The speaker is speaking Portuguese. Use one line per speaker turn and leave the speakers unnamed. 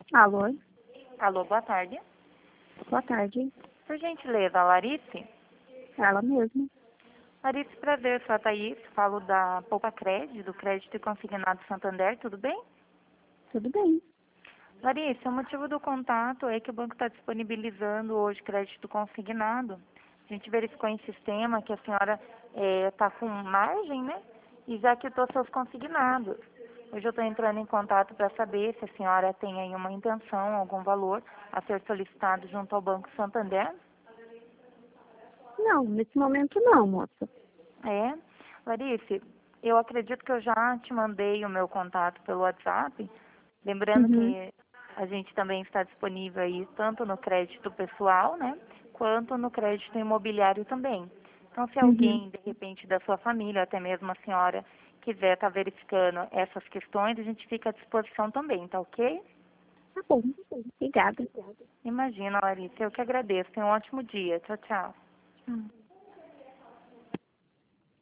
Alô?
Alô, boa tarde.
Boa tarde.
Por gentileza, Larice?
Ela mesma.
Larice, prazer, sou a Thaís, falo da Poupa Crédito, do Crédito e Consignado Santander, tudo bem?
Tudo bem.
Larice, o motivo do contato é que o banco está disponibilizando hoje crédito consignado. A gente verificou em sistema que a senhora está com margem, né? E já quitou seus consignados. Hoje eu estou entrando em contato para saber se a senhora tem aí uma intenção, algum valor a ser solicitado junto ao Banco Santander.
Não, nesse momento não, moça.
É, Larice, eu acredito que eu já te mandei o meu contato pelo WhatsApp. Lembrando
Uhum.
que a gente também está disponível aí tanto no crédito pessoal, né, quanto no crédito imobiliário também. Então, se
Uhum.
alguém, de repente, da sua família, até mesmo a senhora, quiser estar verificando essas questões, a gente fica à disposição também, tá ok?
Tá bom. Obrigada.
Imagina, Larissa, eu que agradeço. Tenha um ótimo dia. Tchau, tchau.
Tchau.